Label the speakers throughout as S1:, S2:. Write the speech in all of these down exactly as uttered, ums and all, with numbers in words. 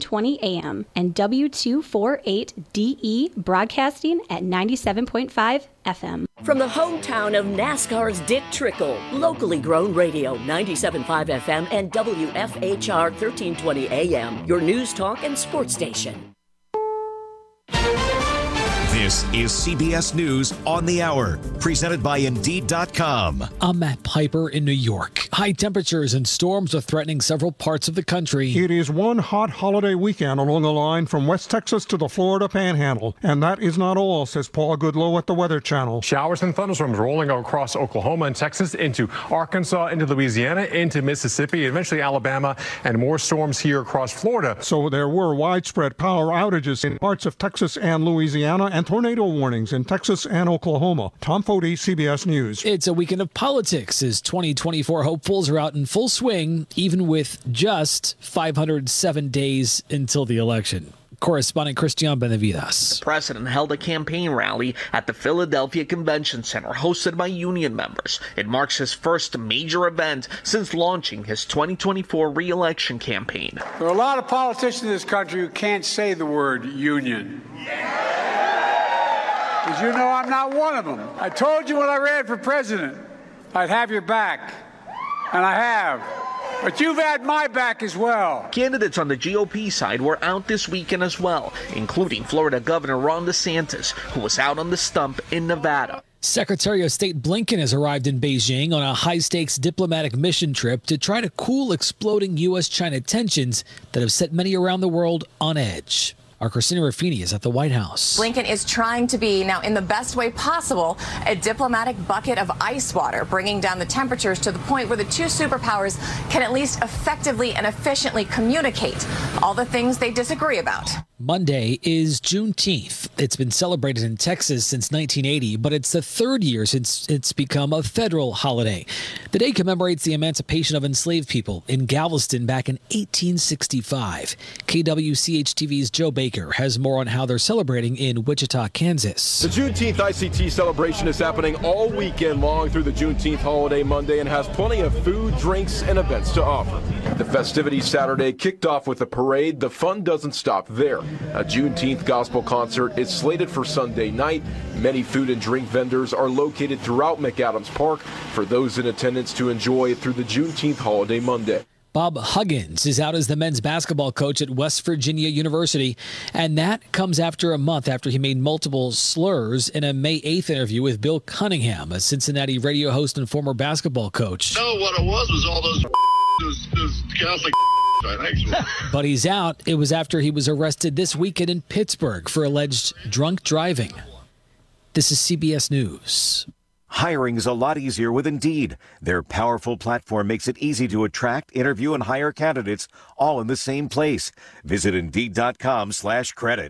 S1: twenty A M, and W two forty-eight D E broadcasting at ninety-seven point five F M.
S2: From the hometown of NASCAR's Dick Trickle, locally grown radio, ninety-seven point five F M and W F H R thirteen twenty A M, your news, talk, and sports station.
S3: This is C B S News on the Hour, presented by Indeed dot com.
S4: I'm Matt Piper in New York. High temperatures and storms are threatening several parts of the country.
S5: It is one hot holiday weekend along the line from West Texas to the Florida Panhandle. And that is not all, says Paul Goodlow at the Weather Channel.
S6: Showers and thunderstorms rolling across Oklahoma and Texas into Arkansas, into Louisiana, into Mississippi, eventually Alabama, and more storms here across Florida.
S5: So there were widespread power outages in parts of Texas and Louisiana, and tornado warnings in Texas and Oklahoma. Tom Foti, C B S News.
S4: It's a weekend of politics as twenty twenty-four hopefuls are out in full swing, even with just five hundred seven days until the election. Correspondent Christian Benavides.
S7: The president held a campaign rally at the Philadelphia Convention Center hosted by union members. It marks his first major event since launching his twenty twenty-four re-election campaign.
S8: There are a lot of politicians in this country who can't say the word union. As you know, I'm not one of them. I told you when I ran for president, I'd have your back, and I have. But you've had my back as well.
S7: Candidates on the G O P side were out this weekend as well, including Florida Governor Ron DeSantis, who was out on the stump in Nevada.
S4: Secretary of State Blinken has arrived in Beijing on a high-stakes diplomatic mission trip to try to cool exploding U S China tensions that have set many around the world on edge. Our Christina Ruffini is at the White House.
S9: Blinken is trying to be, now in the best way possible, a diplomatic bucket of ice water, bringing down the temperatures to the point where the two superpowers can at least effectively and efficiently communicate all the things they disagree about.
S4: Monday is Juneteenth. It's been celebrated in Texas since nineteen eighty, but it's the third year since it's become a federal holiday. The day commemorates the emancipation of enslaved people in Galveston back in eighteen sixty-five. K W C H T V's Joe Baker has more on how they're celebrating in Wichita, Kansas.
S10: The Juneteenth I C T celebration is happening all weekend long through the Juneteenth holiday Monday and has plenty of food, drinks, and events to offer. The festivities Saturday kicked off with a parade. The fun doesn't stop there. A Juneteenth gospel concert is slated for Sunday night. Many food and drink vendors are located throughout McAdams Park for those in attendance to enjoy through the Juneteenth holiday Monday.
S4: Bob Huggins is out as the men's basketball coach at West Virginia University, and that comes after a month after he made multiple slurs in a May eighth interview with Bill Cunningham, a Cincinnati radio host and former basketball coach.
S11: No, what it was was all those those, those Catholic
S4: But he's out. It was after he was arrested this weekend in Pittsburgh for alleged drunk driving. This is C B S News.
S12: Hiring is a lot easier with Indeed. Their powerful platform makes it easy to attract, interview, and hire candidates all in the same place. Visit Indeed.com slash credit.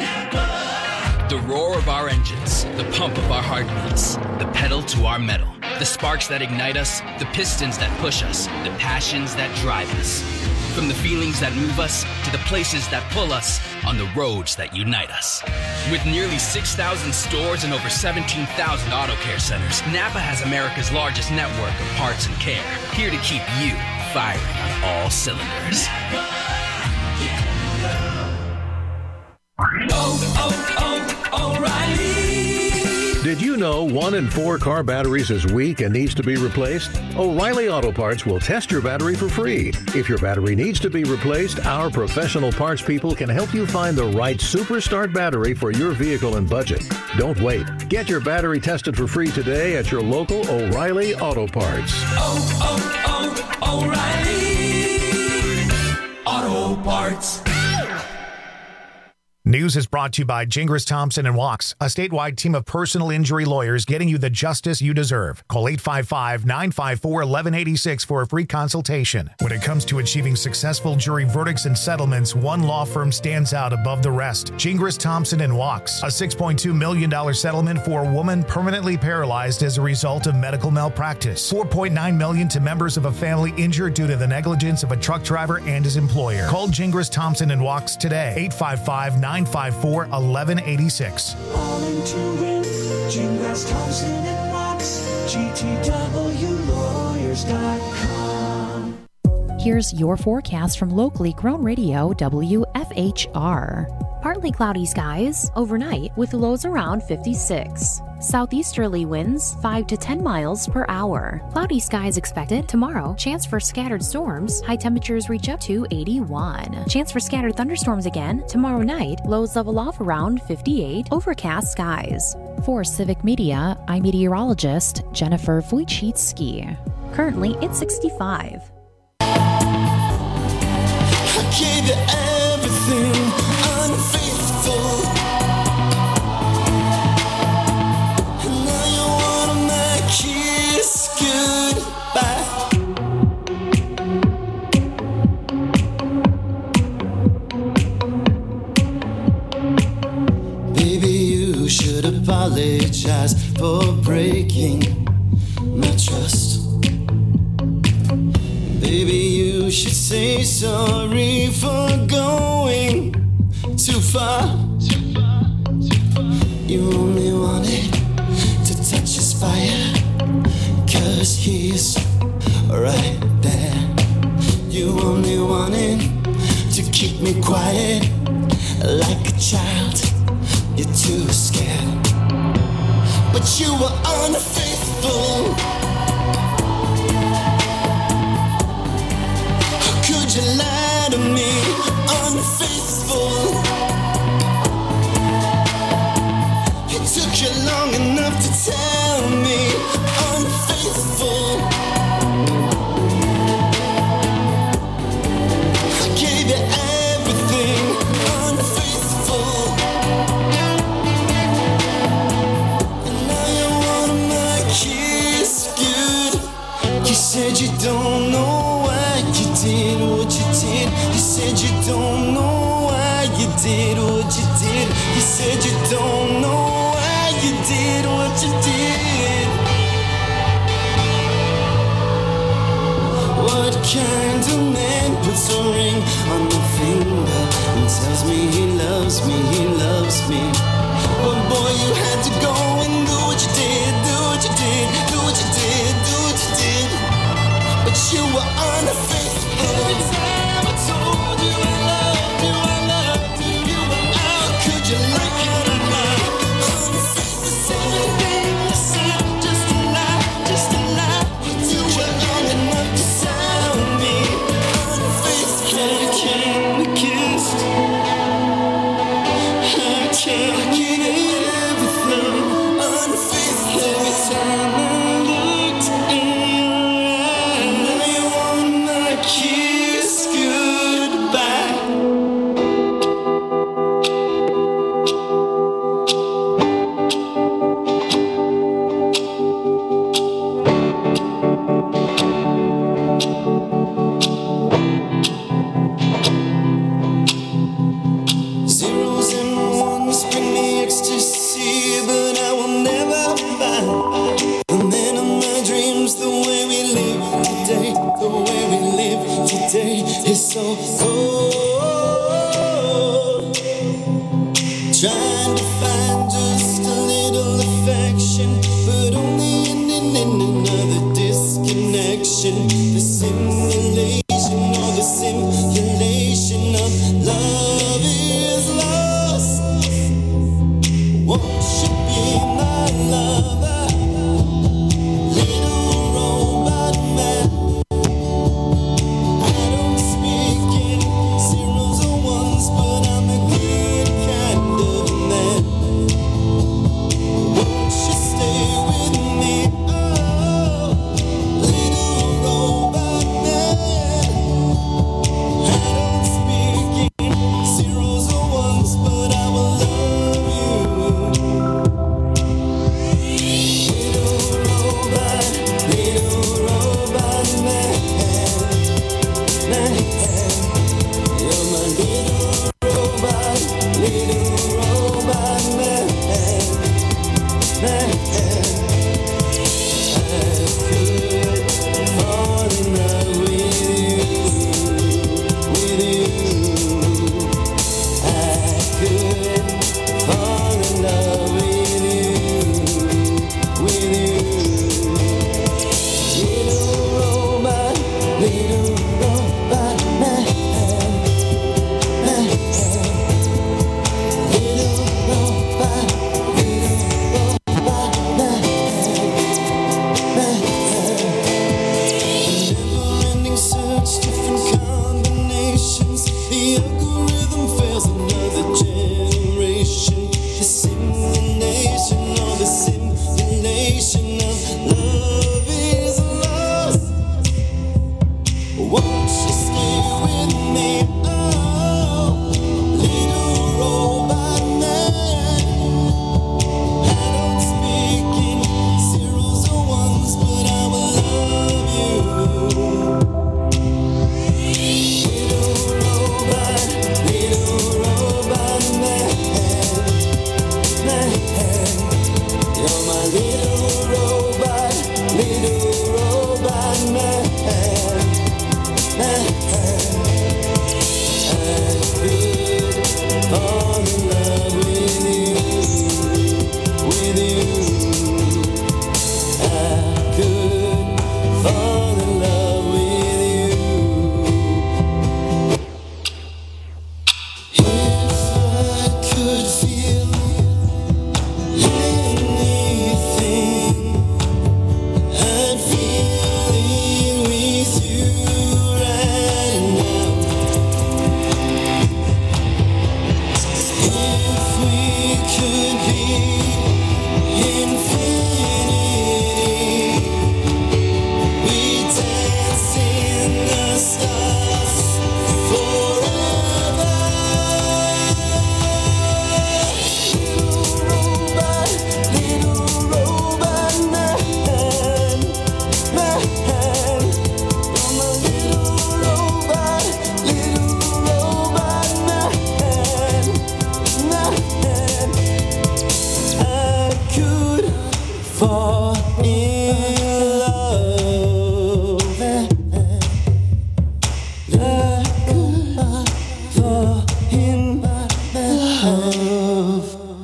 S13: The roar of our engines, the pump of our heartbeats, the pedal to our metal, the sparks that ignite us, the pistons that push us, the passions that drive us. From the feelings that move us to the places that pull us on the roads that unite us. With nearly six thousand stores and over seventeen thousand auto care centers, Napa has America's largest network of parts and care, here to keep you firing on all cylinders.
S14: Oh, oh, oh, O'Reilly.
S15: Did you know one in four car batteries is weak and needs to be replaced? O'Reilly Auto Parts will test your battery for free. If your battery needs to be replaced, our professional parts people can help you find the right Superstart battery for your vehicle and budget. Don't wait. Get your battery tested for free today at your local O'Reilly Auto Parts.
S14: Oh, oh, oh, O'Reilly Auto Parts.
S16: News is brought to you by Gingras Thompson and Walks, a statewide team of personal injury lawyers getting you the justice you deserve. Call eight five five, nine five four, one one eight six for a free consultation. When it comes to achieving successful jury verdicts and settlements, one law firm stands out above the rest. Gingras Thompson and Walks, a six point two million dollars settlement for a woman permanently paralyzed as a result of medical malpractice. four point nine million dollars to members of a family injured due to the negligence of a truck driver and his employer. Call Gingras Thompson and Walks today. eight five five, nine five four, one one eight six.
S14: All in to win. Gingras Thompson and Walks. G T W lawyers dot com.
S17: Here's your forecast from locally grown radio W F H R. Partly cloudy skies overnight with lows around fifty-six. Southeasterly winds five to ten miles per hour. Cloudy skies expected tomorrow. Chance for scattered storms. High temperatures reach up to eighty-one. Chance for scattered thunderstorms again tomorrow night. Lows level off around fifty-eight. Overcast skies. For Civic Media, I'm meteorologist Jennifer Wojcicki. Currently, it's sixty-five.
S14: I gave you everything, unfaithful. And now you want my kiss goodbye. Baby, you should apologize for breaking my trust. Baby, you should say sorry for going too far. You only wanted to touch his fire, 'cause he's right there. You only wanted to keep me quiet like a child. You're too scared, but you were unfaithful. Could you lie to me, unfaithful? It took you long enough to tell me, unfaithful. I gave you everything, unfaithful. And now you want my kiss good. You said you don't know you did what you did. You said you don't know why you did what you did. You said you don't know why you did what you did. What kind of man puts a ring on my finger and tells me he loves me, he loves me? But boy, you had to go and do what you did, do what you did, do what you did, do what you did. But you were unfaithful. Every time I told you I loved you, I loved you, you were out. Could you lie to me? Unfaithful. Everything you said, just a lie, just a lie. You were long enough to sound me. Unfaithful. Can we kiss? I can't give everything. Unfaithful. Every time I looked in kiss goodbye. Zeros and ones bring me ecstasy, but I will never find. And then in my dreams, the way we live today, the way we live today is so cold. Trying to find just a little affection, but only in, in, in another disconnection. The simulation or the simulation of love is lost. Won't you be my lover? Little robot man. Zeros or ones, but I'm a good kind of man.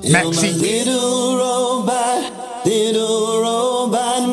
S14: Maxine. Little robot, little robot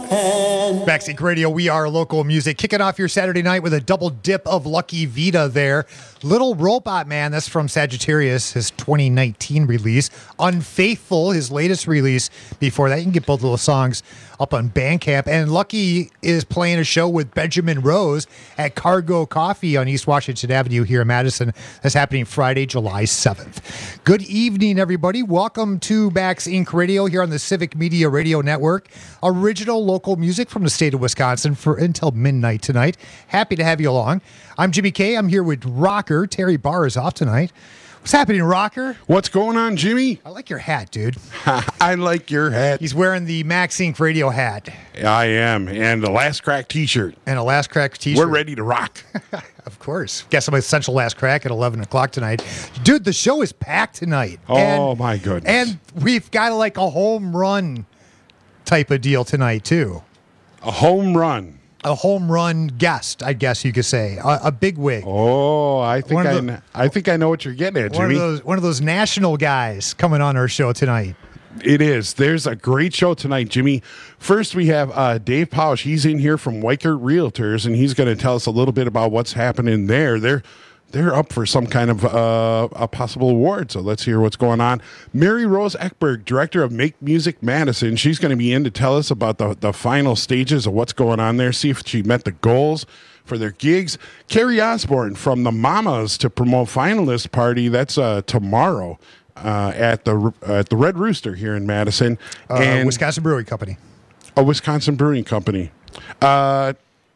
S14: man.
S18: Backseat Radio, we are local music. Kicking off your Saturday night with a double dip of Lucky Vita there. Little Robot Man, that's from Sagittarius, his twenty nineteen release. Unfaithful, his latest release. Before that, you can get both of those songs up on Bandcamp. And Lucky is playing a show with Benjamin Rose at Cargo Coffee on East Washington Avenue here in Madison. That's happening Friday, July seventh. Good evening, everybody. Welcome to Bax Incorporated. Radio here on the Civic Media Radio Network. Original local music from the state of Wisconsin for until midnight tonight. Happy to have you along. I'm Jimmy K. I'm here with Rocker. Terry Barr is off tonight. What's happening, Rocker?
S19: What's going on, Jimmy?
S18: I like your hat, dude.
S19: I like your hat.
S18: He's wearing the Max Incorporated Radio hat.
S19: I am. And the Last Crack t-shirt.
S18: And a Last Crack t-shirt.
S19: We're ready to rock.
S18: Of course. Got some Essential Last Crack at eleven o'clock tonight. Dude, the show is packed tonight.
S19: Oh,
S18: and,
S19: my goodness.
S18: And we've got like a home run type of deal tonight, too.
S19: A home run.
S18: A home run guest, I guess you could say. A, a big wig.
S19: Oh, I think I,
S18: the,
S19: kn- I think I know what you're getting at,
S18: one
S19: Jimmy.
S18: Of those, one of those national guys coming on our show tonight.
S19: It is. There's a great show tonight, Jimmy. First, we have uh, Dave Pausch. He's in here from Weichert Realtors, and he's going to tell us a little bit about what's happening there. They're they're up for some kind of uh, a possible award, so let's hear what's going on. Mary Rose Eckberg, director of Make Music Madison, she's going to be in to tell us about the, the final stages of what's going on there, see if she met the goals for their gigs. Carrie Osborne from the Mamas to promote finalist party. That's uh, tomorrow. Uh, at the uh, at the Red Rooster here in Madison,
S18: uh,
S19: and
S18: Wisconsin Brewing Company,
S19: a Wisconsin Brewing Company. Uh,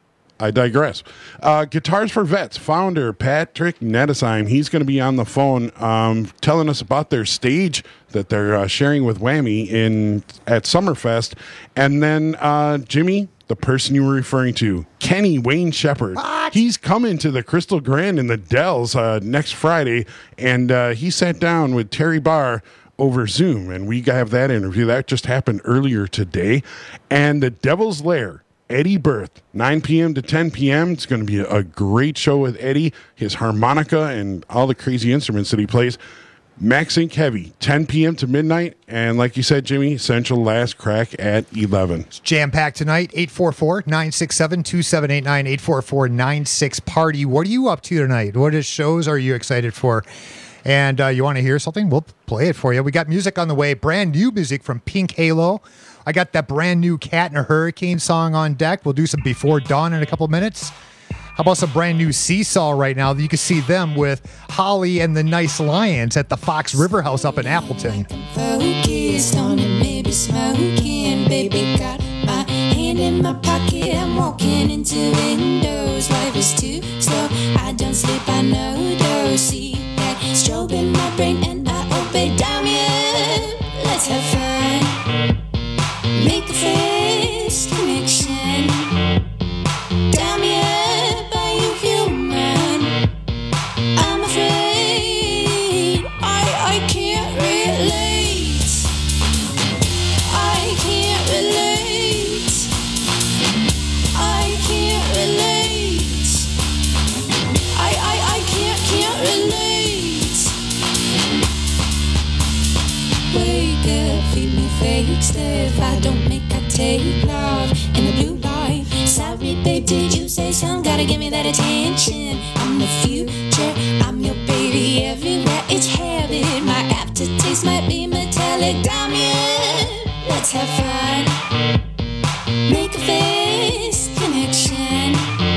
S19: I digress. Uh, Guitars for Vets founder Patrick Nettesheim. He's going to be on the phone, um, telling us about their stage that they're uh, sharing with Whammy in at Summerfest, and then uh, Jimmy, the person you were referring to, Kenny Wayne Shepherd. What? He's coming to the Crystal Grand in the Dells uh, next Friday, and uh, he sat down with Terry Barr over Zoom, and we have that interview. That just happened earlier today. And the Devil's Lair, Eddie Berth, nine p.m. to ten p.m. It's going to be a, a great show with Eddie, his harmonica, and all the crazy instruments that he plays. Max Inc Heavy, ten p.m. to midnight. And like you said, Jimmy, Essential Last Crack at eleven.
S18: It's jam-packed tonight. eight four four, nine six seven, two seven eight nine, eight four four, nine six party. What are you up to tonight? What is shows are you excited for? And uh, you want to hear something? We'll play it for you. We got music on the way. Brand new music from Pink Halo. I got that brand new Cat in a Hurricane song on deck. We'll do some Before Dawn in a couple minutes. How about some brand new Seesaw right now? You can see them with Holly and the Nice Lions at the Fox River House up in Appleton.
S14: Focused on it, maybe smoking. Baby, got my hand in my pocket. I'm walking into windows. Life is too slow. I don't sleep, I know those. See that strobe in my brain and I obey. Damien, let's have fun. Make a face connection. Damien. If I don't make I take love in the blue light. Sorry, babe, did you say something? Gotta give me that attention. I'm the future, I'm your baby everywhere. It's habit, my aftertaste might be metallic. Damien, let's have fun. Make a face connection.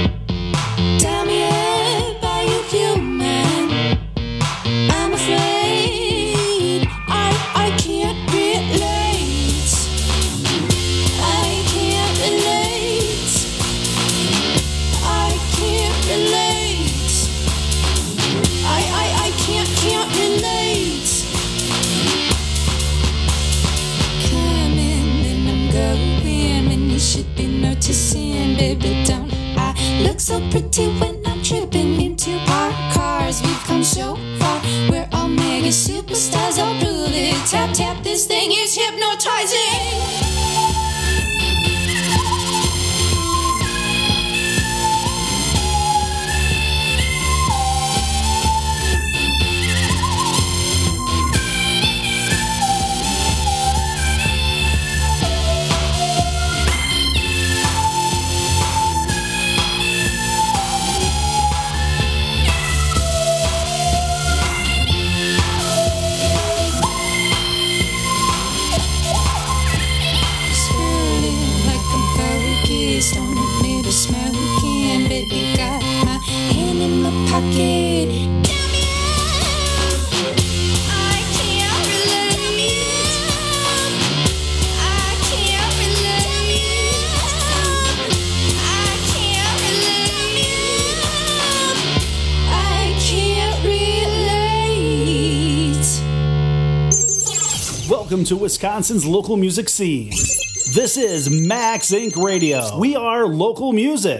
S14: Damien, by you human. I'm afraid I, I can't relate. Noticing, baby, don't I look so pretty when I'm tripping into parked cars? We've come so far, we're all mega superstars. I'll rule it, tap tap, this thing is hypnotizing.
S20: Welcome to Wisconsin's local music scene. This is Max Incorporated. Radio. We are local music.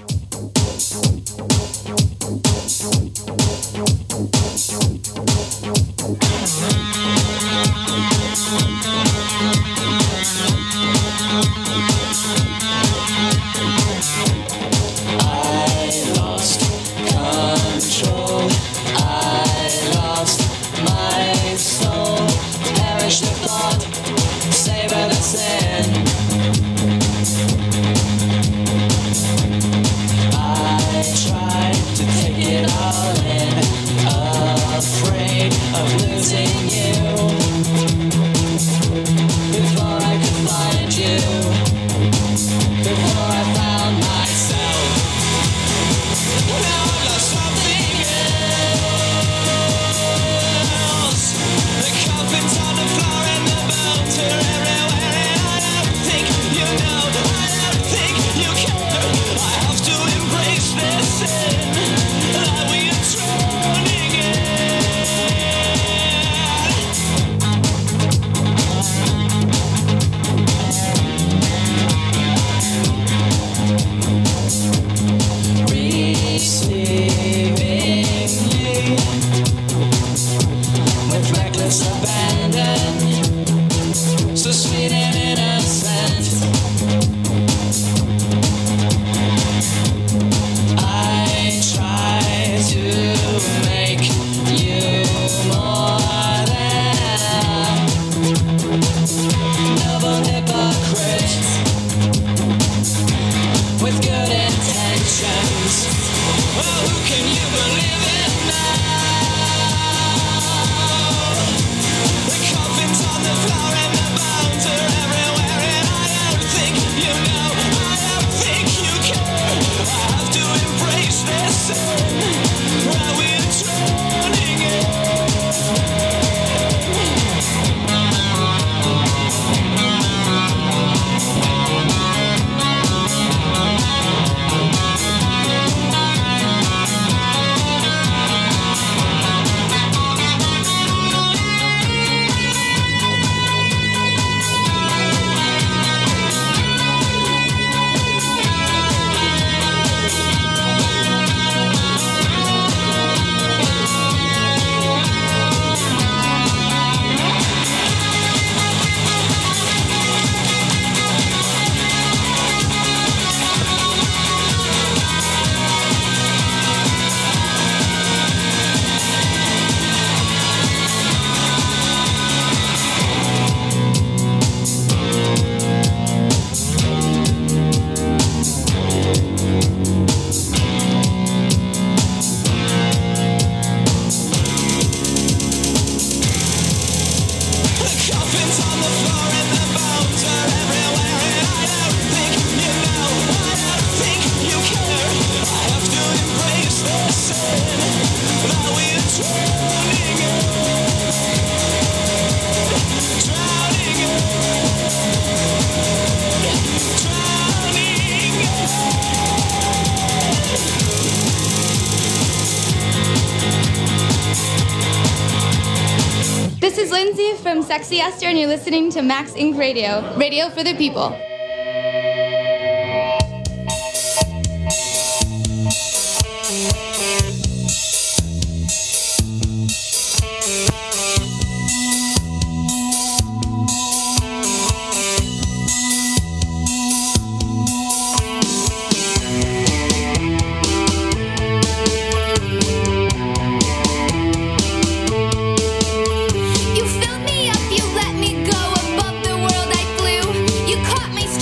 S14: I lost control. I lost my soul. Perish the thought, savor the sin. I tried to take it all in, afraid of losing you. Before I could find you, before I found myself, now I lost something else. The coffin's on the floor and the bones are everywhere, and I don't think you know, I don't think you care. I have to embrace this sin that we are drowning in. Receiving you with reckless abandon, so sweet and innocent. I try to make you more than a noble hypocrite with good intentions. Oh, who can you believe in now? The coffin's on the floor and the bones are everywhere, and I don't think you know, I don't think you care. I have to embrace this sin while we're drowning
S21: This is Lindsay from Sexy Esther, and you're listening to Max Incorporated. Radio, radio for the people.
S22: You filled me up, you let me go above the world I flew. You caught my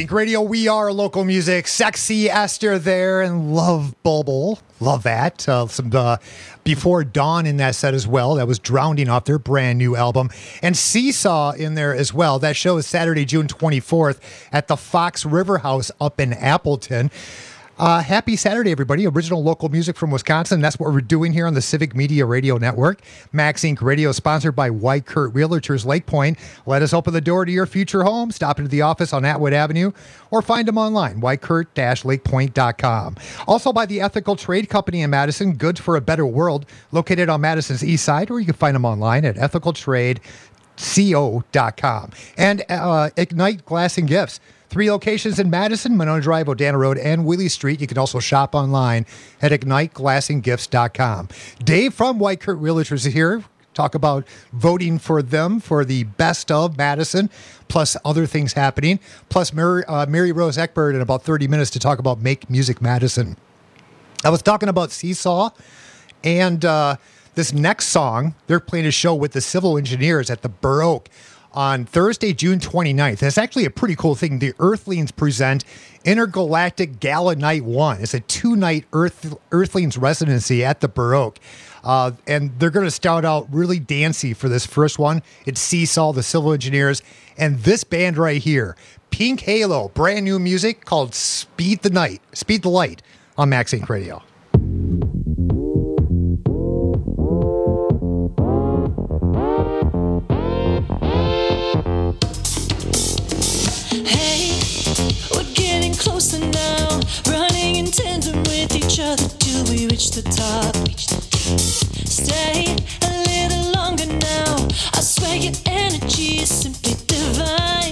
S18: Inc Radio, we are local music. Sexy Esther there and Love Bubble. Love that. Uh, some uh, Before Dawn in that set as well. That was Drowning off their brand new album. And Seesaw in there as well. That show is Saturday, June twenty-fourth at the Fox River House up in Appleton. Uh, happy Saturday, everybody. Original local music from Wisconsin. That's what we're doing here on the Civic Media Radio Network. Max Inc Radio, sponsored by White Kurt Realtors Lake Point. Let us open the door to your future home. Stop into the office on Atwood Avenue or find them online, white kurt dash lake point dot com. Also by the Ethical Trade Company in Madison, Goods for a Better World, located on Madison's east side, or you can find them online at ethical trade co dot com. And uh, Ignite Glass and Gifts. Three locations in Madison, Monona Drive, Odana Road, and Wheelie Street. You can also shop online at ignite glass and gifts dot com. Dave from White Kurt Realtors is here. Talk about voting for them for the best of Madison, plus other things happening. Plus Mary, uh, Mary Rose Eckberg in about thirty minutes to talk about Make Music Madison. I was talking about Seesaw, and uh, this next song, they're playing a show with the Civil Engineers at the Burr Oak on Thursday, June twenty-ninth. That's actually a pretty cool thing. The Earthlings present Intergalactic Gala Night one. It's a two-night Earth, Earthlings residency at the Burr Oak. Uh, and they're going to start out really dancey for this first one. It's Seesaw, the Civil Engineers, and this band right here, Pink Halo, brand new music called Speed the Night, Speed the Light on Max Inc Radio.
S14: Closer now, running in tandem with each other till we reach the top. Stay a little longer now. I swear your energy is simply divine.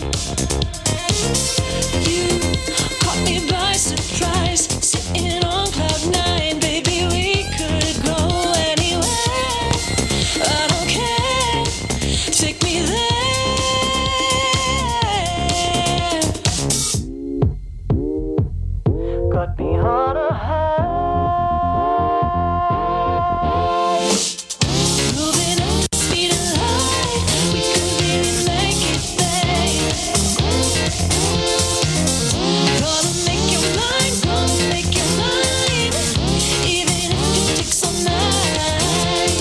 S14: You caught me by surprise, sitting on cloud nine. Baby, we could go anywhere. I don't care. Take me there. Got me on a high. Moving at the speed of light. We could really make it, babe. Gonna make you mine, gonna make you mine. Even if it takes all night.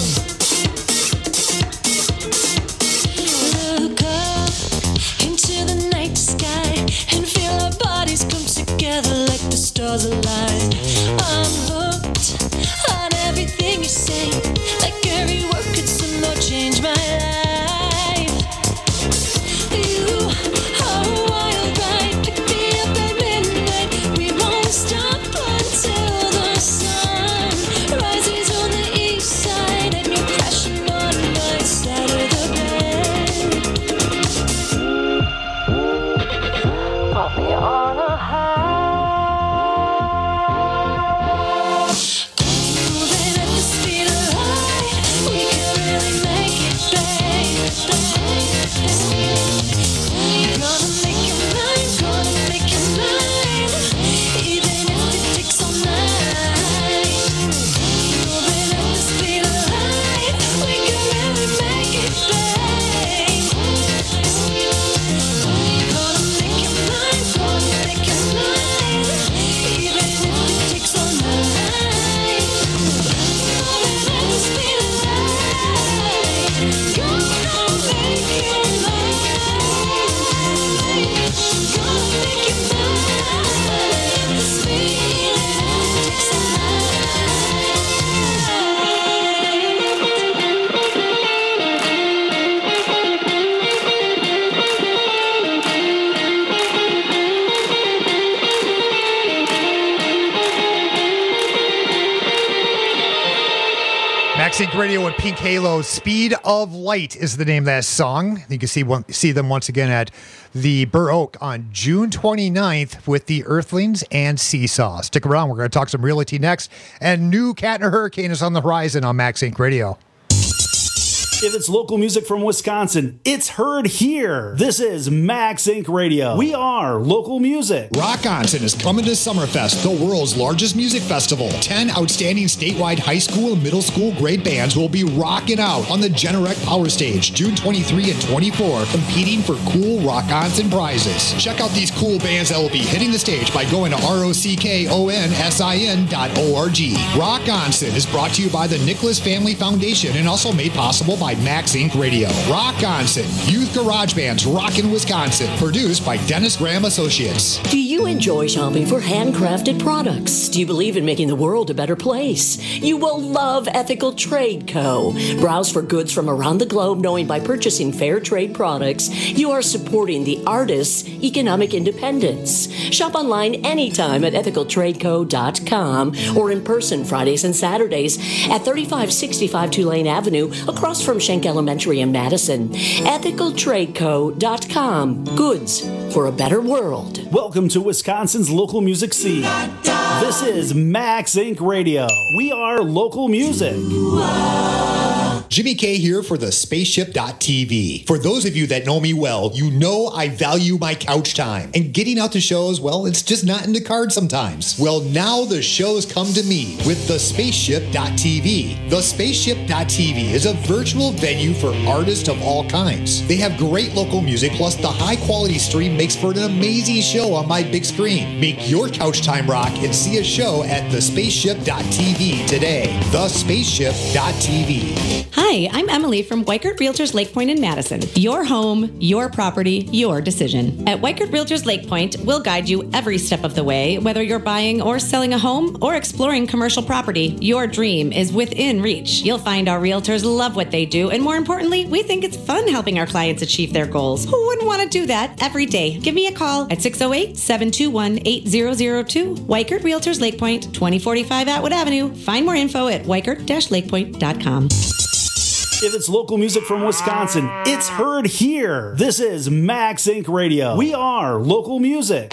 S14: Look up into the night sky and feel our bodies come together like the stars align. I'm hooked on everything you say, like every word could somehow change my life. You are a wild ride, pick me up at midnight. We won't stop until the sun rises on the east side and you're crashing on my side of the bed. Put me on a high.
S18: Max Inc Radio and Pink Halo. Speed of Light is the name of that song. You can see one, see them once again at the Burr Oak on June twenty-ninth with the Earthlings and Seesaw. Stick around. We're going to talk some realty next. And new Cat and Hurricane is on the horizon on Max Inc Radio.
S20: If it's local music from Wisconsin, it's heard here. This is Max Inc Radio. We are local music.
S1: Rock Onson is coming to Summerfest, the world's largest music festival. Ten outstanding statewide high school and middle school grade bands will be rocking out on the Generac Power Stage June twenty-third and twenty-fourth, competing for cool Rock Onson prizes. Check out these cool bands that will be hitting the stage by going to R O C K O N S I N dot org. Rock Onson is brought to you by the Nicholas Family Foundation and also made possible by Max Inc Radio. Rock Onson, youth garage bands rockin' Wisconsin, produced by Dennis Graham Associates.
S2: Do you enjoy shopping for handcrafted products? Do you believe in making the world a better place? You will love Ethical Trade Co. Browse for goods from around the globe, knowing by purchasing fair trade products, you are supporting the artists' economic independence. Shop online anytime at ethical trade co dot com or in person Fridays and Saturdays at thirty-five sixty-five Tulane Avenue, across from Schenck Elementary in Madison. ethical trade co dot com. Goods for a better world.
S20: Welcome to Wisconsin's local music scene. This is Max Inc Radio. We are local music.
S1: Jimmy K here for the spaceship dot T V. For those of you that know me well, you know I value my couch time. And getting out to shows, well, it's just not in the cards sometimes. Well, now the shows come to me with the spaceship dot T V. The spaceship dot T V is a virtual venue for artists of all kinds. They have great local music, plus the high quality stream makes for an amazing show on my big screen. Make your couch time rock and see a show at the spaceship dot T V today. the spaceship dot T V.
S22: Hi, I'm Emily from Weichert Realtors Lake Point in Madison. Your home, your property, your decision. At Weichert Realtors Lake Point, we'll guide you every step of the way, whether you're buying or selling a home or exploring commercial property. Your dream is within reach. You'll find our realtors love what they do, and more importantly, we think it's fun helping our clients achieve their goals. Who wouldn't want to do that every day? Give me a call at six oh eight, seven two one, eight zero zero two. Weichert Realtors Lake Point, twenty forty-five Atwood Avenue. Find more info at weichert dash lake point dot com.
S20: If it's local music from Wisconsin, it's heard here. This is Max Inc Radio. We are local music.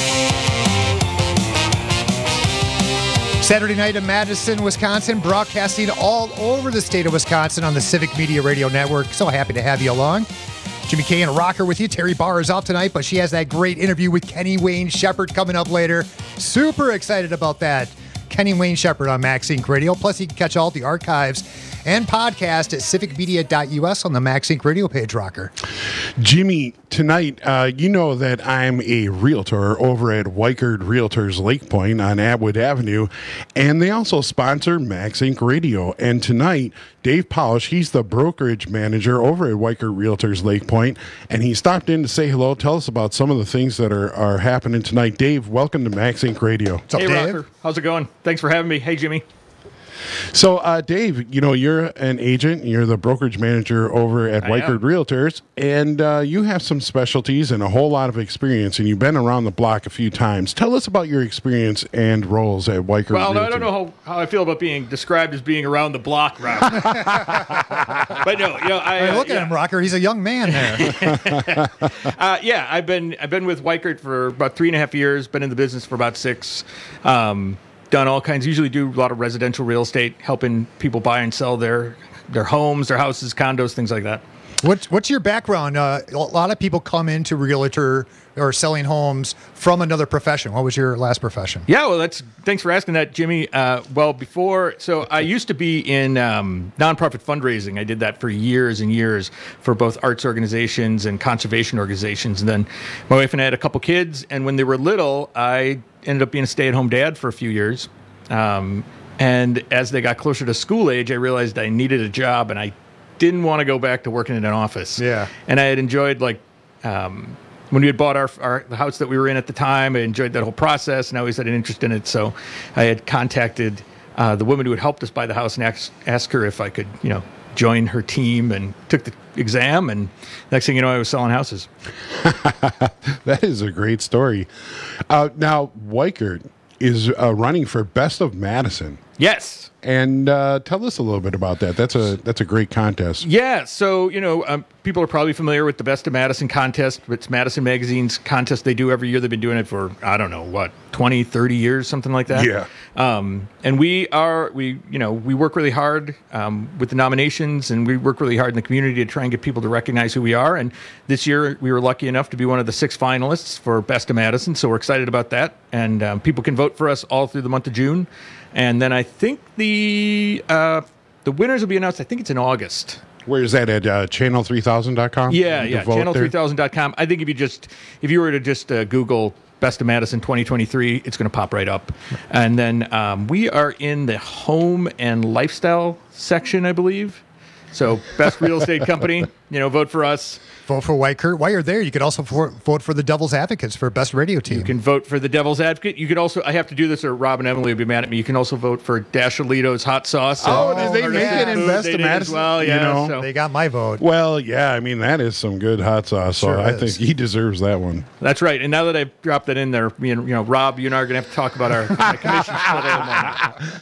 S18: Saturday night in Madison, Wisconsin, broadcasting all over the state of Wisconsin on the Civic Media Radio Network. So happy to have you along. Jimmy K and a rocker with you. Terry Barr is out tonight, but she has that great interview with Kenny Wayne Shepherd coming up later. Super excited about that. Kenny Wayne Shepherd on Max Inc Radio. Plus, you can catch all the archives and podcast at civic media dot U S on the Max Inc Radio page, rocker.
S19: Jimmy, tonight, uh, you know that I'm a realtor over at Weichert Realtors Lake Point on Atwood Avenue, and they also sponsor Max Inc Radio. And tonight, Dave Polish, he's the brokerage manager over at Weichert Realtors Lake Point, and he stopped in to say hello. Tell us about some of the things that are, are happening tonight. Dave, welcome to Max Inc Radio.
S23: What's up, hey, Dave? Rocker. How's it going? Thanks for having me. Hey, Jimmy.
S19: So, uh, Dave, you know, you're an agent. You're the brokerage manager over at Weichert Realtors, and uh, you have some specialties and a whole lot of experience, and you've been around the block a few times. Tell us about your experience and roles at Weichert
S23: well,
S19: Realtors.
S23: Well, I don't know how, how I feel about being described as being around the block, Rob. But no, you know, I
S18: hey, look
S23: uh,
S18: at
S23: yeah.
S18: him, rocker. He's a young man there.
S23: uh, yeah, I've been I've been with Weichert for about three and a half years. Been in the business for about six. Um, Done all kinds. Usually do a lot of residential real estate, helping people buy and sell their their homes, their houses, condos, things like that.
S18: What's what's your background? Uh, a lot of people come into realtor or selling homes from another profession. What was your last profession?
S23: Yeah, well, that's thanks for asking that, Jimmy. Uh, well, before, so I used to be in um, nonprofit fundraising. I did that for years and years for both arts organizations and conservation organizations. And then my wife and I had a couple kids, and when they were little, I ended up being a stay-at-home dad for a few years. Um, and as they got closer to school age, I realized I needed a job, and I didn't want to go back to working in an office.
S18: Yeah.
S23: And I had enjoyed, like, um, when we had bought our, our the house that we were in at the time, I enjoyed that whole process, and I always had an interest in it. So I had contacted uh, the woman who had helped us buy the house and asked, asked her if I could, you know, join her team, and took the exam, and next thing you know, I was selling houses.
S19: That is a great story. Uh, now, Weichert is uh, running for Best of Madison.
S23: Yes.
S19: And uh, tell us a little bit about that. That's a that's a great contest.
S23: Yeah, so, you know, um, people are probably familiar with the Best of Madison contest. It's Madison Magazine's contest they do every year. They've been doing it for, I don't know, what, twenty, thirty years, something like that?
S19: Yeah.
S23: Um, and we are, we you know, we work really hard um, with the nominations, and we work really hard in the community to try and get people to recognize who we are. And this year, we were lucky enough to be one of the six finalists for Best of Madison, so we're excited about that. And um, people can vote for us all through the month of June. And then I think the uh, the winners will be announced, I think it's in August.
S19: Where is that, at uh, channel three thousand dot com?
S23: Yeah, yeah, channel three thousand dot com. I think if you just, if you were to just uh, Google Best of Madison twenty twenty-three, it's going to pop right up. And then um, we are in the home and lifestyle section, I believe. So best real estate company, you know, vote for us.
S18: Vote for White Kurt. While you're there, you could also for, vote for the Devil's Advocates for best radio team.
S23: You can vote for the Devil's Advocate. You could also, I have to do this or Rob and Emily would be mad at me. You can also vote for Dash Alito's hot sauce.
S19: Oh, did they make it in Best
S23: They
S19: of
S23: did as
S19: Madison?
S23: well, yeah.
S19: You know,
S23: so.
S18: They got my vote.
S19: Well, yeah, I mean, that is some good hot sauce. So
S18: Sure
S19: I
S18: is.
S19: think he deserves that one.
S23: That's right. And now that I've dropped that in there, me and, you know, Rob, you and I are going to have to talk about our my commission split a little more.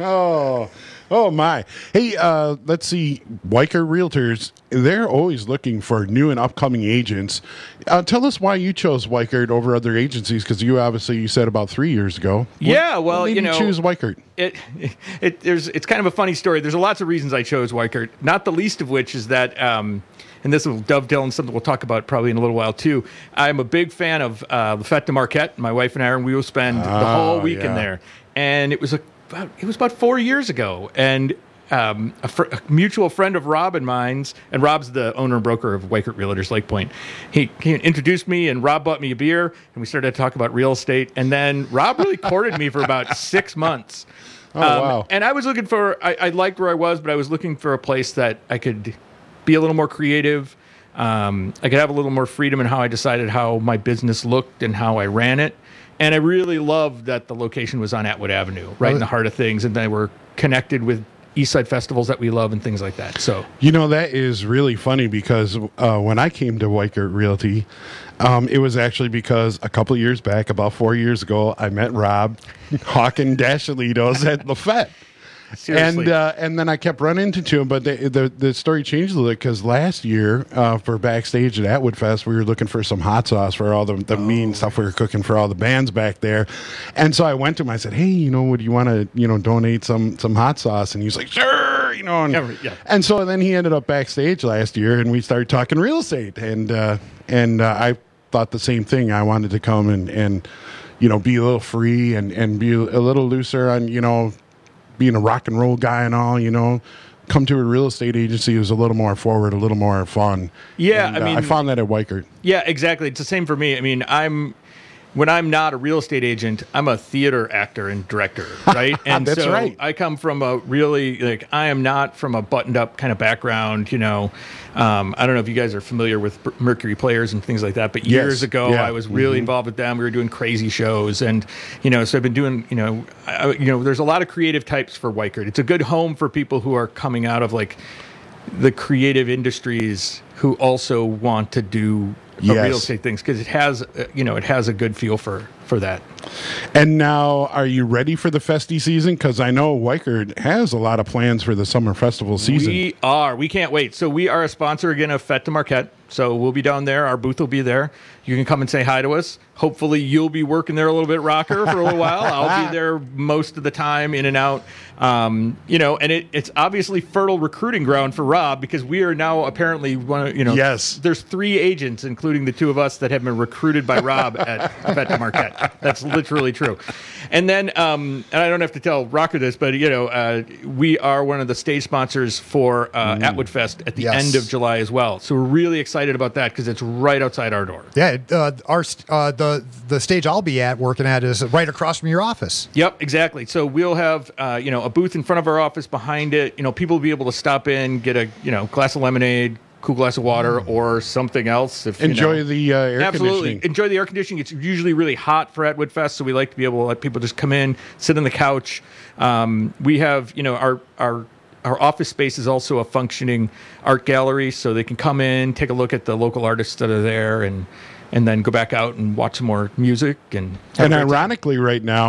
S19: Oh, oh my. Hey, uh, let's see. Weichert Realtors, they're always looking for new and upcoming agents. Uh, tell us why you chose Weichert over other agencies, because you obviously, you said about three years ago. What-
S23: Yeah, well,
S19: what made
S23: you know,
S19: choose Weichert?
S23: It, it, there's, it's kind of a funny story. There's lots of reasons I chose Weichert, not the least of which is that, um, and this will dovetail into something we'll talk about probably in a little while too. I'm a big fan of uh, the Fête de Marquette. My wife and I, and we will spend the whole
S19: Oh,
S23: weekend
S19: yeah.
S23: there. And it was a, about, it was about four years ago. And um, a, fr- a mutual friend of Rob and mine's, and Rob's the owner and broker of Weichert Realtors Lake Point. He, he introduced me, and Rob bought me a beer, and we started to talk about real estate. And then Rob really courted me for about six months.
S19: Oh, wow.
S23: And I was looking for, I, I liked where I was, but I was looking for a place that I could be a little more creative. Um, I could have a little more freedom in how I decided how my business looked and how I ran it. And I really loved that the location was on Atwood Avenue, right in the heart of things. And they were connected with Eastside festivals that we love and things like that. So,
S19: You know, that is really funny because uh, when I came to Weichert Realty, um, it was actually because a couple of years back, about four years ago, I met Rob hawking Dash Alitos at the Fête.
S23: Seriously.
S19: And uh, and then I kept running into him, but the the, the story changed a little because last year uh, for backstage at Atwood Fest, we were looking for some hot sauce for all the, the mean stuff we were cooking for all the bands back there. And so I went to him. I said, "Hey, you know, would you want to you know donate some some hot sauce?" And he was like, "Sure." You know, and,
S23: Yeah, yeah.
S19: and so then he ended up backstage last year, and we started talking real estate. And uh, and uh, I thought the same thing. I wanted to come and and you know be a little free and and be a little looser on you know. being a rock and roll guy and all, you know, come to a real estate agency was a little more forward, a little more fun.
S23: Yeah,
S19: And,
S23: I
S19: uh,
S23: mean-
S19: I found that at Weichert.
S23: yeah, exactly. It's the same for me. I mean, I'm when I'm not a real estate agent, I'm a theater actor and director, right? And
S19: That's
S23: so
S19: right.
S23: I come from a really like I am not from a buttoned up kind of background, you know. Um, I don't know if you guys are familiar with Mercury Players and things like that, but years
S19: Yes.
S23: ago
S19: Yeah.
S23: I was really
S19: Mhm.
S23: involved with them. We were doing crazy shows, and you know, so I've been doing, you know, I, you know, there's a lot of creative types for Weichert. It's a good home for people who are coming out of like the creative industries who also want to do uh,
S19: Yes.
S23: real estate things because it has, uh, you know, it has a good feel for for that.
S19: And now, are you ready for the festy season? Because I know Weichert has a lot of plans for the summer festival season.
S23: We are. We can't wait. So we are a sponsor again of Fête de Marquette. So we'll be down there. Our booth will be there. You can come and say hi to us. Hopefully you'll be working there a little bit, Rocker, for a little while. I'll be there most of the time, in and out. Um, you know, and it, it's obviously fertile recruiting ground for Rob because we are now apparently one. of- You know,
S19: Yes.
S23: There's three agents, including the two of us, that have been recruited by Rob at Fête de Marquette. That's literally true. And then, um, and I don't have to tell Rocker this, but you know, uh, we are one of the stage sponsors for uh, Atwood Fest at the
S18: Yes.
S23: end of July as well. So we're really excited about that because it's right outside our door.
S18: Yeah, uh, our uh, the the stage I'll be at working at is right across from your office.
S23: Yep, exactly. So we'll have uh, you know a booth in front of our office. Behind it, you know, people will be able to stop in, get a you know glass of lemonade, cool glass of water, or something else. If you
S19: Enjoy
S23: know.
S19: the uh, air
S23: Absolutely.
S19: conditioning.
S23: Enjoy the air conditioning. It's usually really hot for Atwood Fest, so we like to be able to let people just come in, sit on the couch. Um, we have, you know, our our our office space is also a functioning art gallery, so they can come in, take a look at the local artists that are there, and and then go back out and watch some more music. And
S19: And ironically, right now,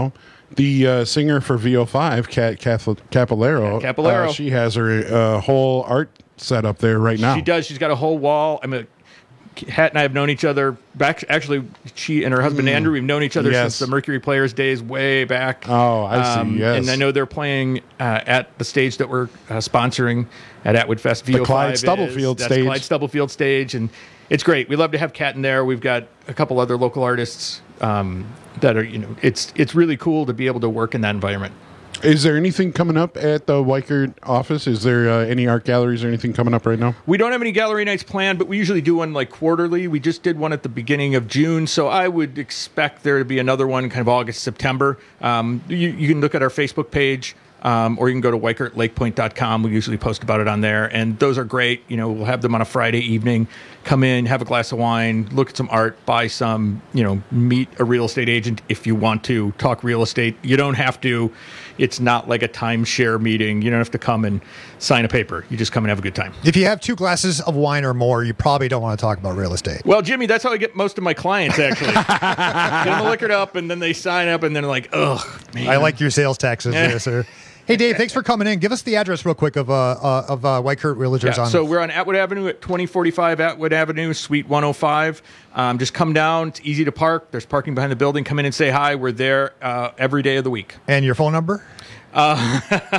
S19: The uh, singer for V O five, Cat Capolero,
S23: Cat Capolero.
S19: Uh, she has her uh, whole art set up there right now.
S23: She does. She's got a whole wall. I mean, Hat and I have known each other back. Actually, she and her husband
S19: Mm.
S23: Andrew, we've known each other
S19: Yes.
S23: since the Mercury Players days, way back.
S19: Oh, I see. Yes.
S23: And I know they're playing uh, at the stage that we're uh, sponsoring at Atwood Fest.
S19: The
S23: V O five
S19: Clyde
S23: is.
S19: Stubblefield
S23: That's
S19: stage.
S23: Clyde Stubblefield stage, and it's great. We love to have Cat in there. We've got a couple other local artists um, that are, you know, it's it's really cool to be able to work in that environment.
S19: Is there anything coming up at the Weichert office? Is there uh, any art galleries or anything coming up right now?
S23: We don't have any gallery nights planned, but we usually do one like quarterly. We just did one at the beginning of June, so I would expect there to be another one kind of August, September. Um, you, you can look at our Facebook page, um, or you can go to Weichert Lake Point dot com. We usually post about it on there, and those are great. You know, we'll have them on a Friday evening. Come in, have a glass of wine, look at some art, buy some, you know, meet a real estate agent if you want to, talk real estate. You don't have to. It's not like a timeshare meeting. You don't have to come and sign a paper. You just come and have a good time.
S18: If you have two glasses of wine or more, you probably don't want to talk about real estate.
S23: Well, Jimmy, that's how I get most of my clients, actually. Get them liquored up, and then they sign up, and then they're like, ugh, man.
S18: I like your sales taxes,
S23: Yeah.
S18: yes, sir. Hey, Dave, thanks for coming in. Give us the address real quick of uh, uh, of uh, Weichert Realtors.
S23: Yeah,
S18: on.
S23: so we're on Atwood Avenue at twenty forty-five Atwood Avenue, Suite one oh five. Um, just come down. It's easy to park. There's parking behind the building. Come in and say hi. We're there uh, every day of the week.
S18: And your phone number?
S23: Uh,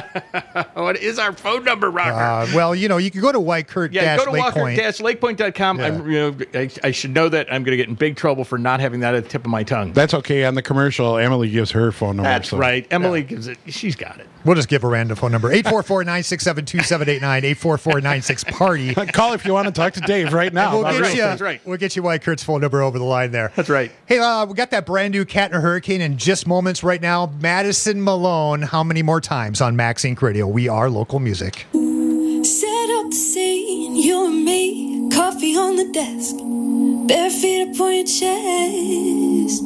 S23: what is our phone number, Rocker?
S18: Uh, well, you know, you can go to Weichert
S23: Yeah, go to
S18: Lake
S23: walker
S18: Point.
S23: dash lake point dot com.
S18: Yeah.
S23: I'm, you know, I, I should know that I'm going to get in big trouble for not having that at the tip of my tongue.
S19: That's okay. On the commercial, Emily gives her phone number.
S23: That's
S19: so-
S23: right. Emily gives it. She's got it.
S18: We'll just give a random phone number. eight four four, nine six seven, two seven eight nine, eight four four, nine six, party.
S19: Call if you want to talk to Dave right now.
S18: We'll
S19: about
S18: get
S19: real
S18: you,
S19: estate.
S23: That's right.
S18: We'll get you Weichert's phone number over the line there.
S23: That's right.
S18: Hey, uh, we got that brand new Cat and a Hurricane in just moments right now. Madison Malone, how many more times on Max Inc Radio? We are local music.
S14: Set up the scene, you and me, coffee on the desk, bare feet upon your chest.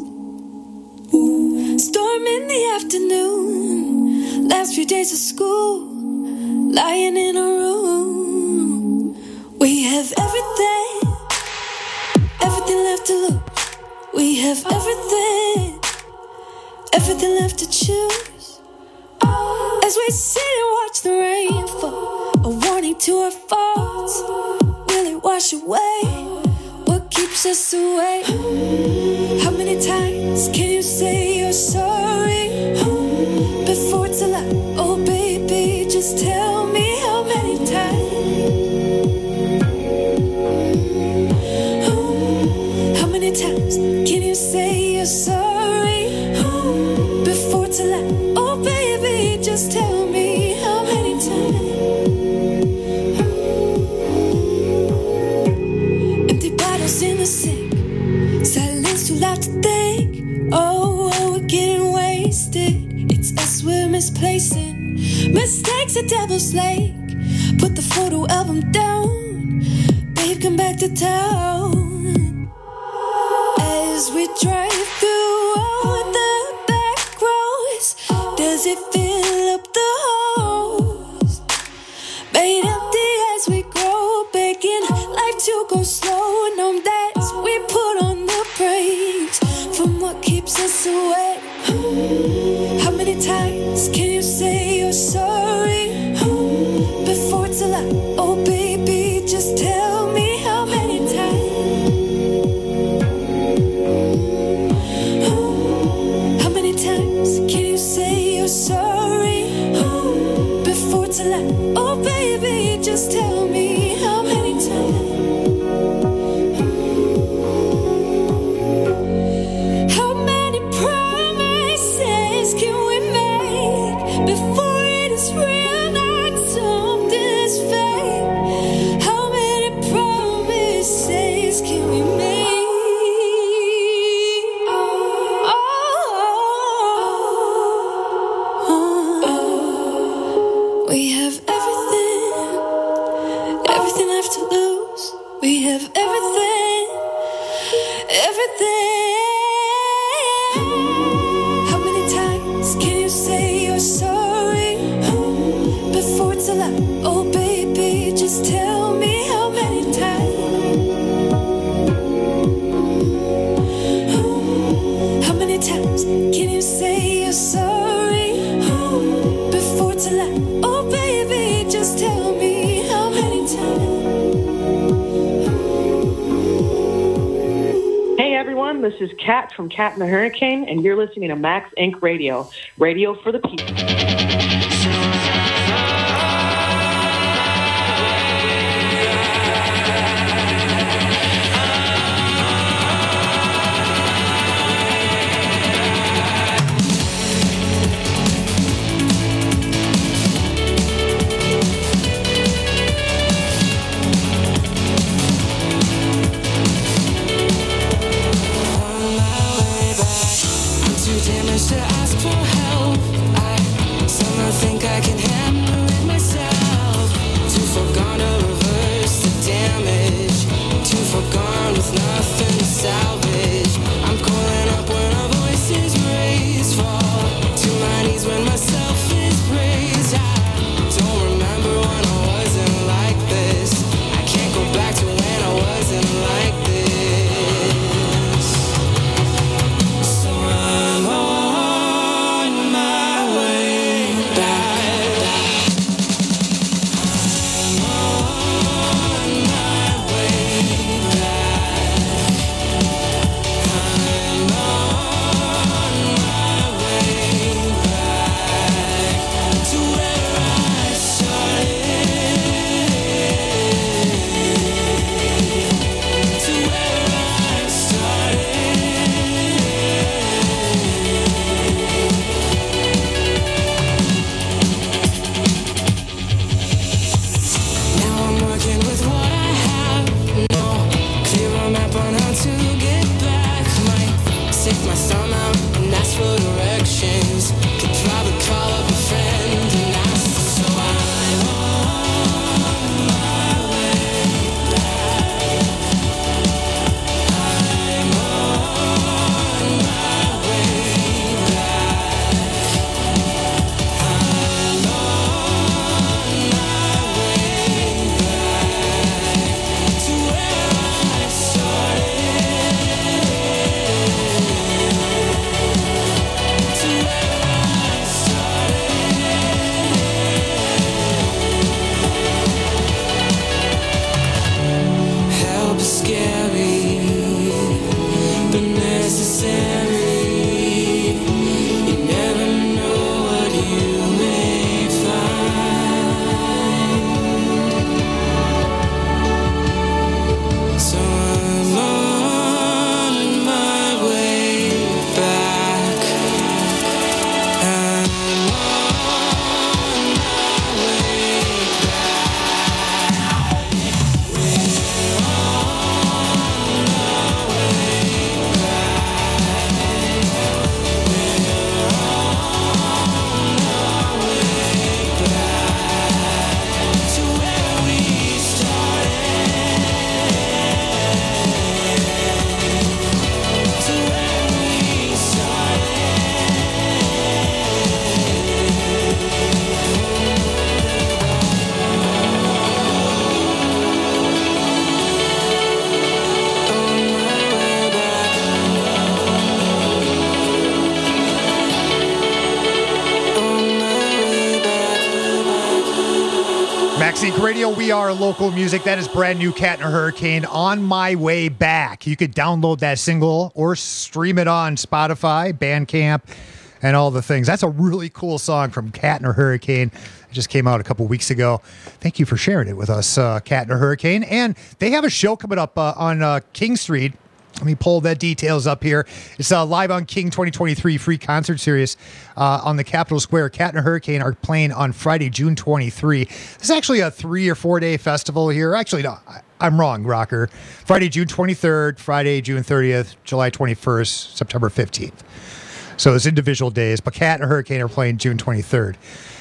S14: Storm in the afternoon, last few days of school, lying in a room. We have everything, everything left to lose. We have everything, everything left to choose. As we sit and watch the rain fall, a warning to our faults. Will it wash away what keeps us away? How many times can you say you're sorry before it's a lie? Oh baby, just tell me how many times. How many times can you say you're sorry before it's a lie? Oh baby, just tell me how many times. Empty bottles in the sink, silence too loud to think. Oh, oh, we're getting wasted. It's us we're misplacing. Mistakes a devil's lake. Put the photo album down. Babe, come back to town. As we drive through all the back roads, does it fill up the holes? Made empty as we grow, begging life to go slow. And on that, we put on the brakes from what keeps us away. How many times can you say you're sorry before it's a lie? Oh baby, just tell me how many times. How many times can you say you're sorry before it's a lie? Oh baby, just tell me how many times. How many promises can we make before it is real, not something that's fake? How many promises can we make? We have everything, everything left to lose. We have everything, everything. How many times can you say you're sorry before it's a lie? Oh baby, just tell me how many times. How many times can you say you're sorry Just tell me how many times.
S3: Hey everyone, this is Kat from Cat and the Hurricane, and you're listening to Max Incorporated. Radio, radio for the people.
S14: To ask for help, I somehow think I can handle it myself. Too far gone to reverse the damage. Too far gone with nothing to salvage. I'm calling up when our voices raised. Fall to my knees when myself is praised. I don't remember when I wasn't like this. I can't go back to when I wasn't like this. So I'm on
S18: Radio, we are local music. That is brand new Cat and a Hurricane, On My Way Back. You could download that single or stream it on Spotify, Bandcamp, and all the things. That's a really cool song from Cat and a Hurricane. It just came out a couple weeks ago. Thank you for sharing it with us, uh, Cat and a Hurricane. And they have a show coming up uh, on uh, King Street. Let me pull that details up here. It's uh, live on King twenty twenty-three free concert series uh, on the Capitol Square. Cat and a Hurricane are playing on Friday, June twenty-third. It's actually a three or four day festival here. Actually, no, I, I'm wrong, Rocker. Friday, June twenty-third, Friday, June thirtieth, July twenty-first, September fifteenth. So it's individual days, but Cat and a Hurricane are playing June twenty-third.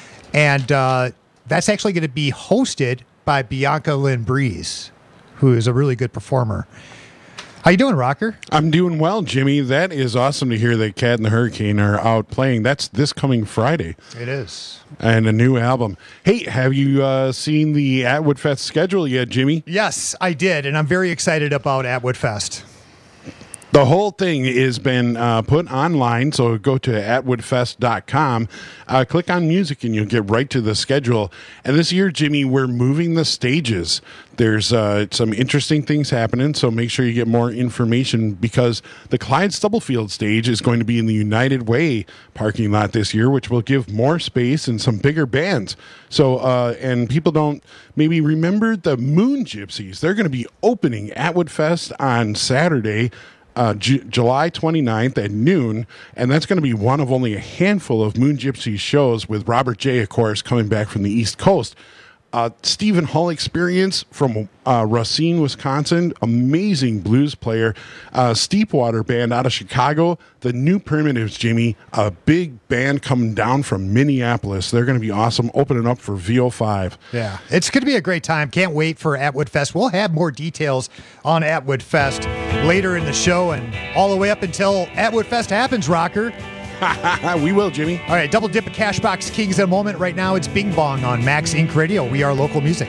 S18: And uh, that's actually going to be hosted by Bianca Lynn Breeze, who is a really good performer. How you doing, Rocker?
S19: I'm doing well, Jimmy. That is awesome to hear that Cat and the Hurricane are out playing. That's this coming Friday.
S18: It is.
S19: And a new album. Hey, have you uh, seen the Atwood Fest schedule yet, Jimmy?
S18: Yes, I did, and I'm very excited about Atwood Fest.
S19: The whole thing has been uh, put online, so go to atwood fest dot com, uh, click on music, and you'll get right to the schedule. And this year, Jimmy, we're moving the stages. There's uh, some interesting things happening, so make sure you get more information because the Clyde Stubblefield stage is going to be in the United Way parking lot this year, which will give more space and some bigger bands. So, uh, and people don't maybe remember the Moon Gypsies. They're going to be opening Atwood Fest on Saturday, Uh, J- July twenty-ninth at noon, and that's going to be one of only a handful of Moon Gypsies shows with Robert J., of course, coming back from the East Coast. Uh, Stephen Hall Experience from uh, Racine, Wisconsin, amazing blues player. Uh, Steepwater Band out of Chicago. The New Primitives, Jimmy, a big band coming down from Minneapolis. They're going to be awesome, opening up for V O five.
S18: Yeah, it's going to be a great time. Can't wait for Atwood Fest. We'll have more details on Atwood Fest later in the show and all the way up until Atwood Fest happens, Rocker.
S19: We will, Jimmy.
S18: All right, double dip of Cashbox Kings in a moment. Right now, it's Bing Bong on Max Inc Radio. We are local music.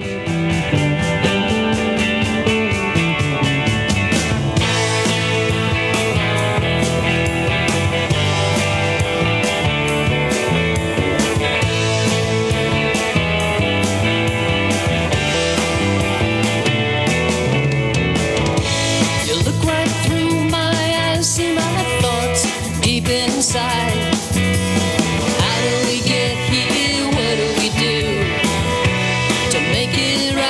S14: You look right through my eyes, see my thoughts deep inside. How do we get here? What do we do to make it right?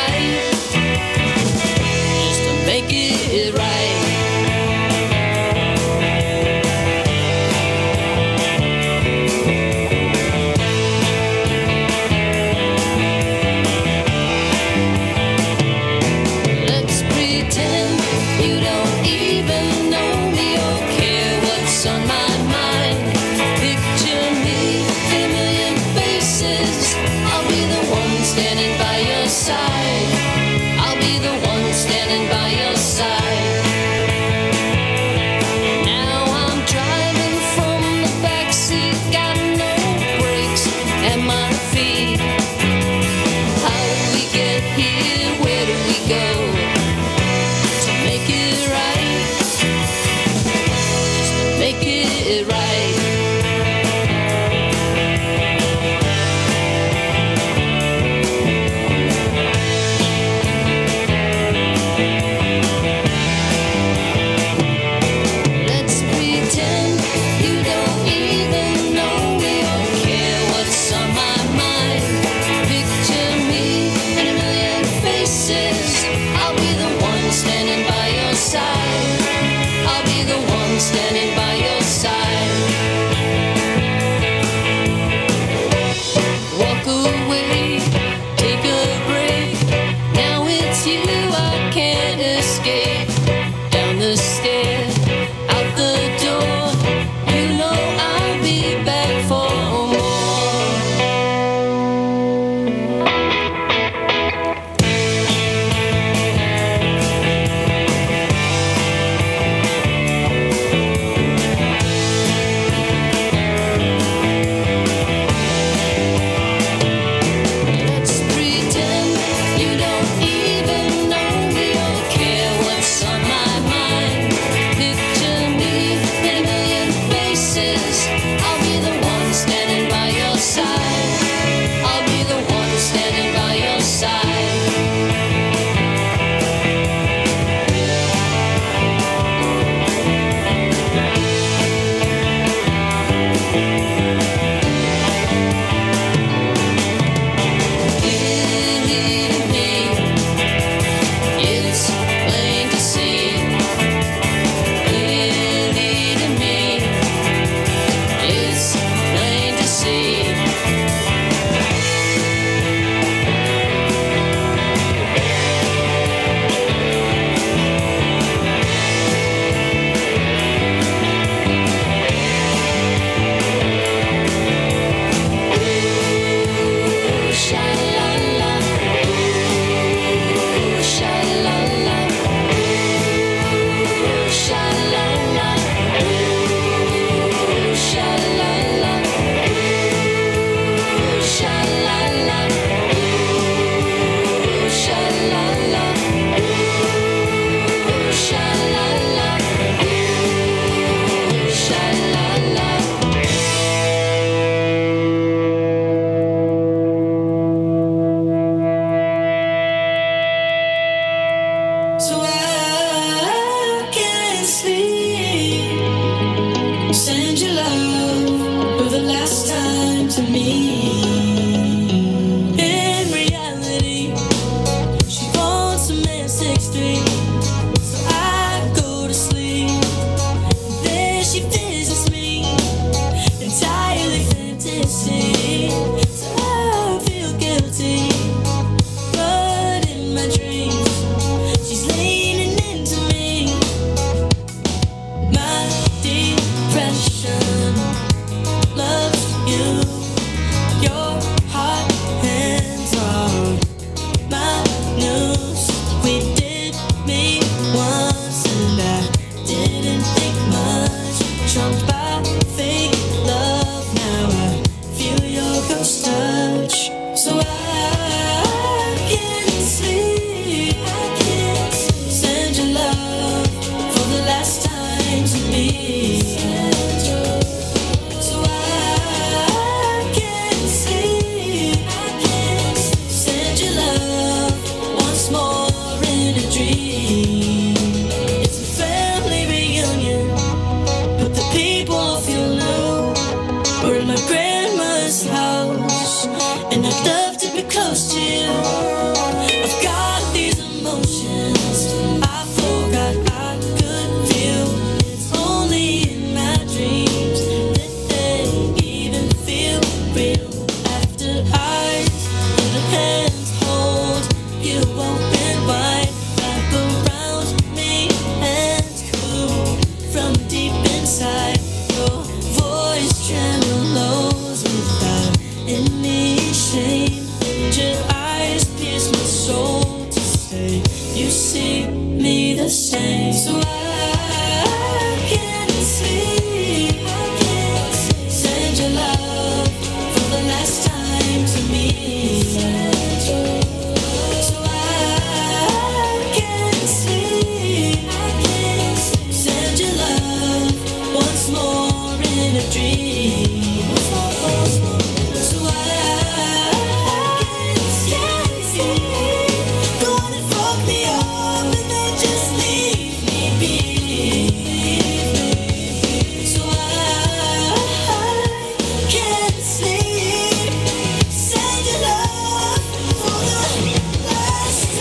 S14: same. So I can't sleep. Send your love for the last time to me. So I can't sleep. Send your love once more in a dream. So I can't sleep. Go on and fuck me up and then just leave me be. So I can't sleep. Send your love for the last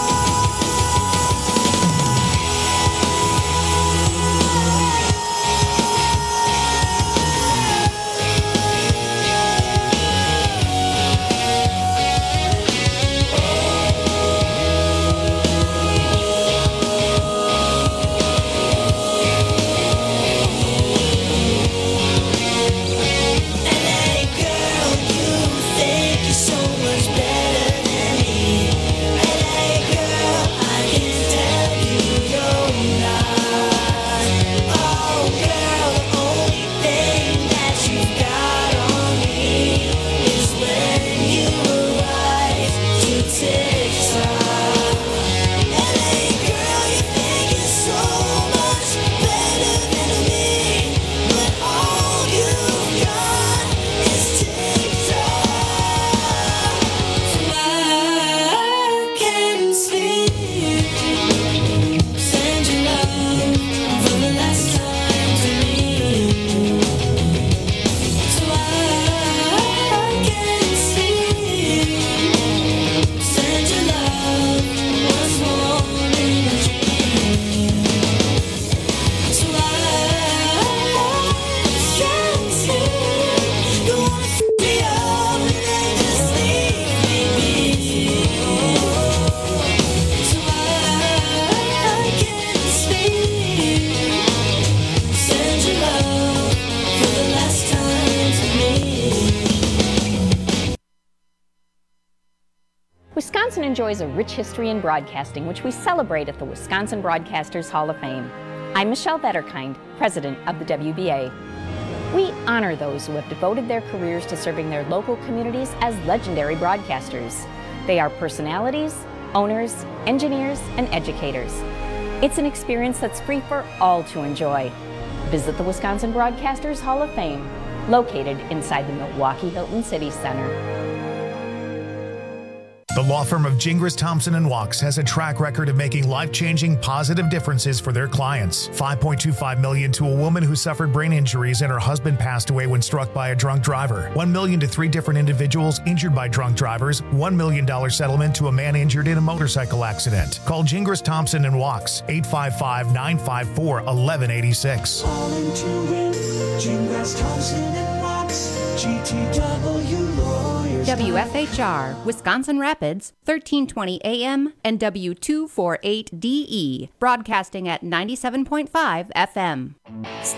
S5: Wisconsin enjoys a rich history in broadcasting, which we celebrate at the Wisconsin Broadcasters Hall of Fame. I'm Michelle Vetterkind, president of the W B A. We honor those who have devoted their careers to serving their local communities as legendary broadcasters. They are personalities, owners, engineers, and educators. It's an experience that's free for all to enjoy. Visit the Wisconsin Broadcasters Hall of Fame, located inside the Milwaukee Hilton City Center.
S16: The law firm of Gingras, Thompson and Walks has a track record of making life-changing positive differences for their clients. five point two five million dollars to a woman who suffered brain injuries and her husband passed away when struck by a drunk driver. one million dollars to three different individuals injured by drunk drivers. one million dollars settlement to a man injured in a motorcycle accident. Call Gingras, Thompson and Walks, eight five five, nine five four, one one eight six.
S14: Calling to win, Gingras, Thompson and Walks, G T W Lawyers.
S6: W F H R, Wisconsin Rapids, thirteen twenty A M and W two forty-eight D E, broadcasting at ninety-seven point five F M.